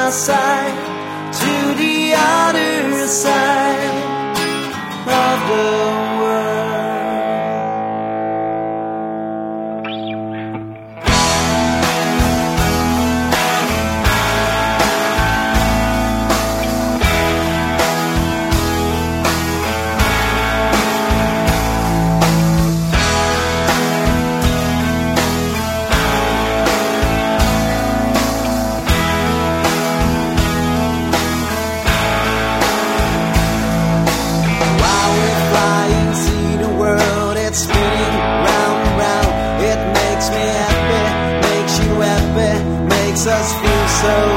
my side to the other side of the world. Spinning round and round, it makes me happy, makes you happy, makes us feel so